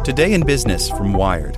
Today in Business from Wired.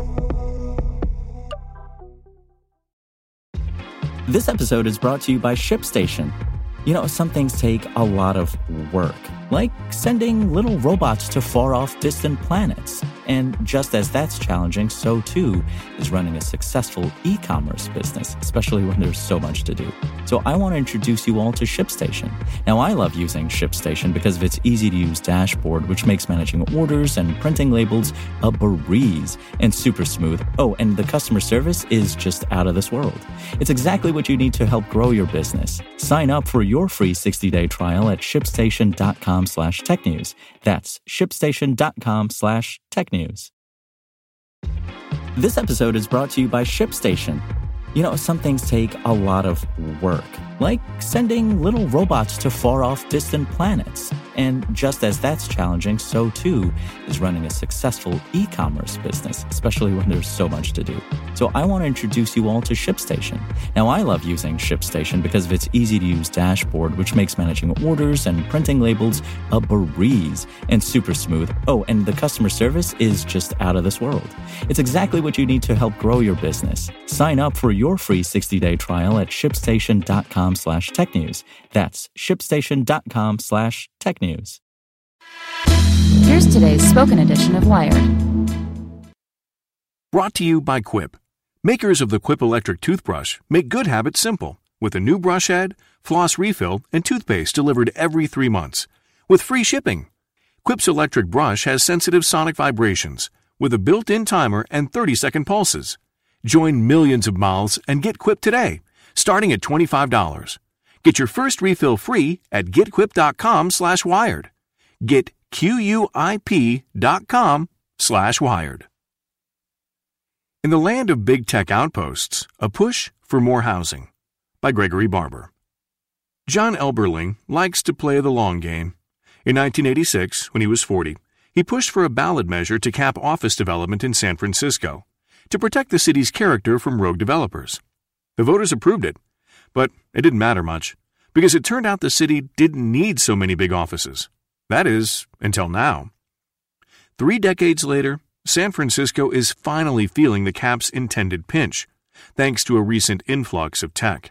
This episode is brought to you by ShipStation. You know, some things take a lot of work, like sending little robots to far-off distant planets. And just as that's challenging, so too is running a successful e-commerce business, especially when there's so much to do. So I want to introduce you all to ShipStation. Now, I love using ShipStation because of its easy-to-use dashboard, which makes managing orders and printing labels a breeze and super smooth. Oh, and the customer service is just out of this world. It's exactly what you need to help grow your business. Sign up for your free 60-day trial at shipstation.com/technews. That's shipstation.com/technews. This episode is brought to you by ShipStation. You know, some things take a lot of work, like sending little robots to far-off distant planets. And just as that's challenging, so too is running a successful e-commerce business, especially when there's so much to do. So I want to introduce you all to ShipStation. Now, I love using ShipStation because of its easy-to-use dashboard, which makes managing orders and printing labels a breeze and super smooth. Oh, and the customer service is just out of this world. It's exactly what you need to help grow your business. Sign up for your free 60-day trial at shipstation.com/technews. That's shipstation.com/technews. Here's today's spoken edition of Wired. Brought to you by Quip. Makers of the Quip electric toothbrush make good habits simple with a new brush head, floss refill, and toothpaste delivered every 3 months with free shipping. Quip's electric brush has sensitive sonic vibrations with a built-in timer and 30-second pulses. Join millions of mouths and get Quip today, starting at $25. Get your first refill free at getquip.com/wired. Get QUIP.com/wired. In the land of big tech outposts, a push for more housing by Gregory Barber. John Elberling likes to play the long game. In 1986, when he was 40, he pushed for a ballot measure to cap office development in San Francisco to protect the city's character from rogue developers. The voters approved it, but it didn't matter much because it turned out the city didn't need so many big offices. That is, until now. 3 decades later, San Francisco is finally feeling the cap's intended pinch, thanks to a recent influx of tech.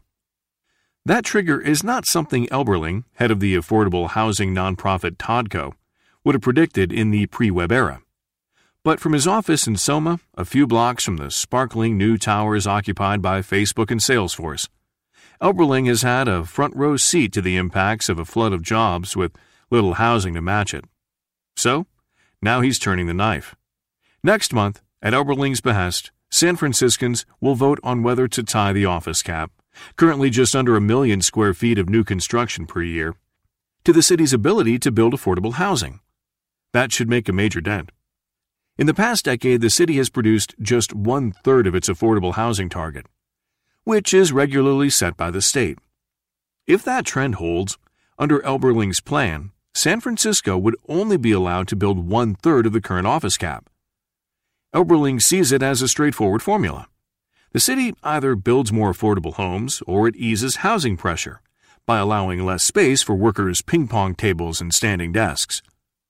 That trigger is not something Elberling, head of the affordable housing nonprofit Todco, would have predicted in the pre-web era. But from his office in Soma, a few blocks from the sparkling new towers occupied by Facebook and Salesforce, Elberling has had a front-row seat to the impacts of a flood of jobs with little housing to match it. So, now he's turning the knife. Next month, at Elberling's behest, San Franciscans will vote on whether to tie the office cap, currently just under 1 million square feet of new construction per year, to the city's ability to build affordable housing. That should make a major dent. In the past decade, the city has produced just 1/3 of its affordable housing target, which is regularly set by the state. If that trend holds, under Elberling's plan, San Francisco would only be allowed to build 1/3 of the current office cap. Elberling sees it as a straightforward formula. The city either builds more affordable homes or it eases housing pressure by allowing less space for workers' ping-pong tables and standing desks.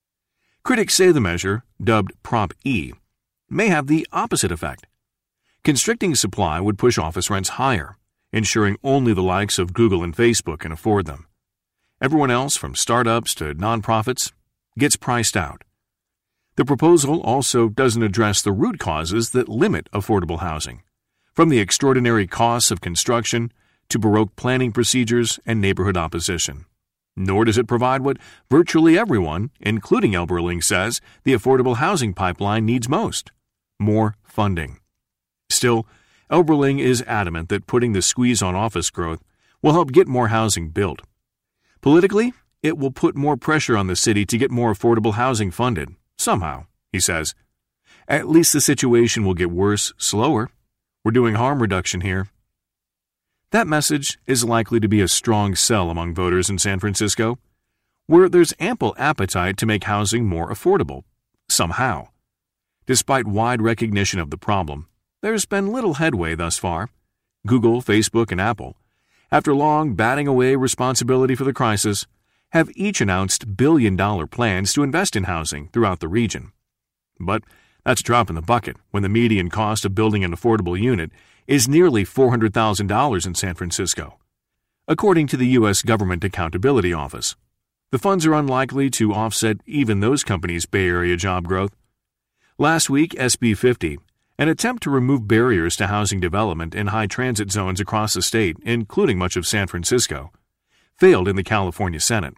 Critics say the measure, dubbed Prop E, may have the opposite effect. Constricting supply would push office rents higher, ensuring only the likes of Google and Facebook can afford them. Everyone else, from startups to nonprofits, gets priced out. The proposal also doesn't address the root causes that limit affordable housing, from the extraordinary costs of construction to baroque planning procedures and neighborhood opposition. Nor does it provide what virtually everyone, including Elberling, says the affordable housing pipeline needs most: more funding. Still, Elberling is adamant that putting the squeeze on office growth will help get more housing built. Politically, it will put more pressure on the city to get more affordable housing funded, somehow, he says. At least the situation will get worse slower. We're doing harm reduction here. That message is likely to be a strong sell among voters in San Francisco, where there's ample appetite to make housing more affordable, somehow. Despite wide recognition of the problem, there's been little headway thus far. Google, Facebook, and Apple, after long batting away responsibility for the crisis, have each announced billion-dollar plans to invest in housing throughout the region. But that's a drop in the bucket when the median cost of building an affordable unit is nearly $400,000 in San Francisco, according to the U.S. Government Accountability Office. The funds are unlikely to offset even those companies' Bay Area job growth. Last week, SB 50, an attempt to remove barriers to housing development in high transit zones across the state, including much of San Francisco, failed in the California Senate.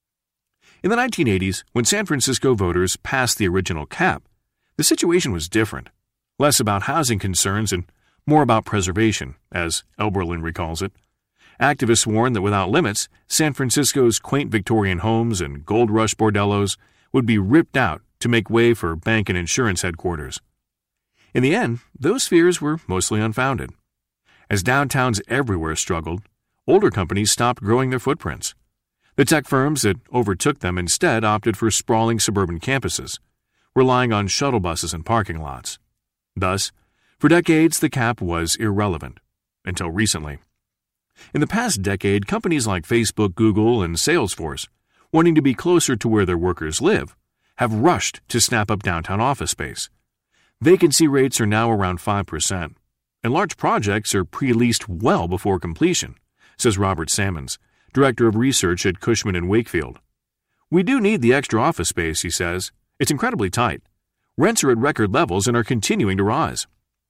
In the 1980s, when San Francisco voters passed the original cap, the situation was different, less about housing concerns and more about preservation, as Elberling recalls it. Activists warned that without limits, San Francisco's quaint Victorian homes and gold rush bordellos would be ripped out to make way for bank and insurance headquarters. In the end, those fears were mostly unfounded. As downtowns everywhere struggled, older companies stopped growing their footprints. The tech firms that overtook them instead opted for sprawling suburban campuses, relying on shuttle buses and parking lots. Thus, for decades, the cap was irrelevant, until recently. In the past decade, companies like Facebook, Google, and Salesforce, wanting to be closer to where their workers live, have rushed to snap up downtown office space. Vacancy rates are now around 5%, and large projects are pre-leased well before completion, says Robert Sammons, Director of Research at Cushman & Wakefield. We do need the extra office space, he says. It's incredibly tight. Rents are at record levels and are continuing to rise.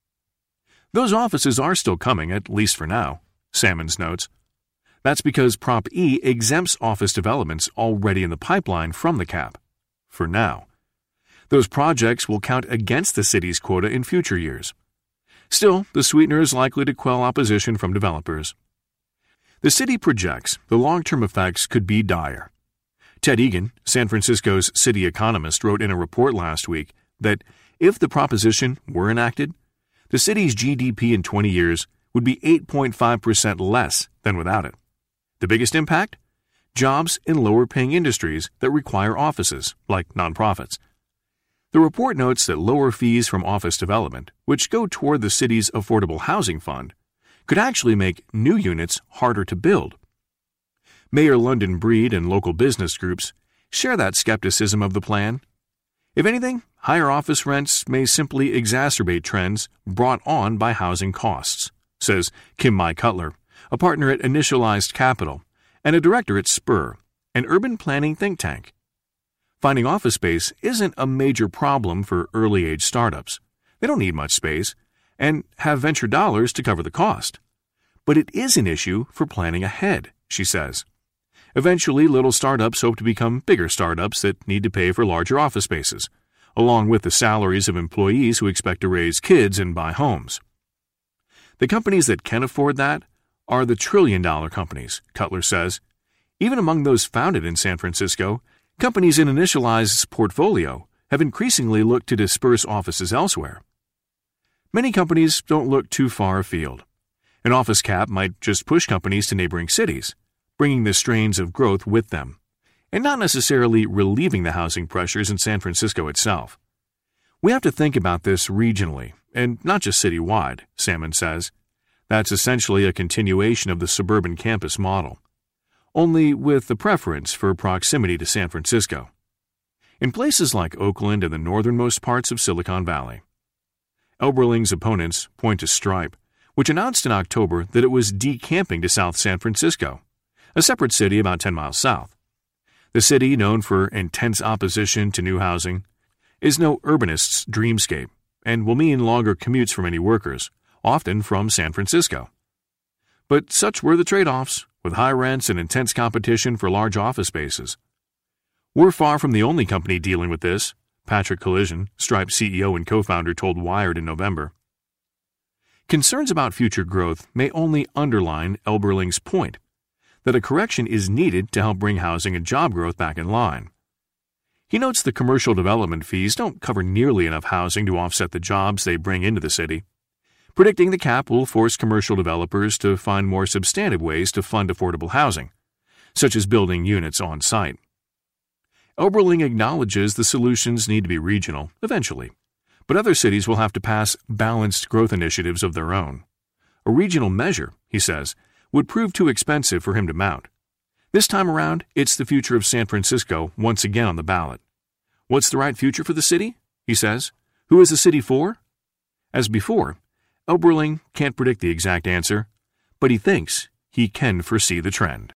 Those offices are still coming, at least for now, Sammons notes. That's because Prop E exempts office developments already in the pipeline from the cap. For now. Those projects will count against the city's quota in future years. Still, the sweetener is likely to quell opposition from developers. The city projects the long-term effects could be dire. Ted Egan, San Francisco's city economist, wrote in a report last week that if the proposition were enacted, the city's GDP in 20 years would be 8.5% less than without it. The biggest impact? Jobs in lower-paying industries that require offices, like nonprofits. The report notes that lower fees from office development, which go toward the city's affordable housing fund, could actually make new units harder to build. Mayor London Breed and local business groups share that skepticism of the plan. If anything, higher office rents may simply exacerbate trends brought on by housing costs, says Kim Mai Cutler, a partner at Initialized Capital and a director at Spur, an urban planning think tank. Finding office space isn't a major problem for early-age startups. They don't need much space and have venture dollars to cover the cost. But it is an issue for planning ahead, she says. Eventually, little startups hope to become bigger startups that need to pay for larger office spaces, along with the salaries of employees who expect to raise kids and buy homes. The companies that can afford that are the trillion-dollar companies, Cutler says. Even among those founded in San Francisco, companies in Initialized's portfolio have increasingly looked to disperse offices elsewhere. Many companies don't look too far afield. An office cap might just push companies to neighboring cities, bringing the strains of growth with them, and not necessarily relieving the housing pressures in San Francisco itself. We have to think about this regionally, and not just citywide, Salmon says. That's essentially a continuation of the suburban campus model, only with the preference for proximity to San Francisco. In places like Oakland and the northernmost parts of Silicon Valley. Elberling's opponents point to Stripe, which announced in October that it was decamping to South San Francisco, a separate city about 10 miles south. The city, known for intense opposition to new housing, is no urbanist's dreamscape and will mean longer commutes for many workers, often from San Francisco. But such were the trade-offs, with high rents and intense competition for large office spaces. We're far from the only company dealing with this, Patrick Collision, Stripe CEO and co-founder, told Wired in November. Concerns about future growth may only underline Elberling's point that a correction is needed to help bring housing and job growth back in line. He notes the commercial development fees don't cover nearly enough housing to offset the jobs they bring into the city, predicting the cap will force commercial developers to find more substantive ways to fund affordable housing, such as building units on site. Elberling acknowledges the solutions need to be regional, eventually, but other cities will have to pass balanced growth initiatives of their own. A regional measure, he says, would prove too expensive for him to mount. This time around, it's the future of San Francisco once again on the ballot. What's the right future for the city? he says. Who is the city for? As before, Elberling can't predict the exact answer, but he thinks he can foresee the trend.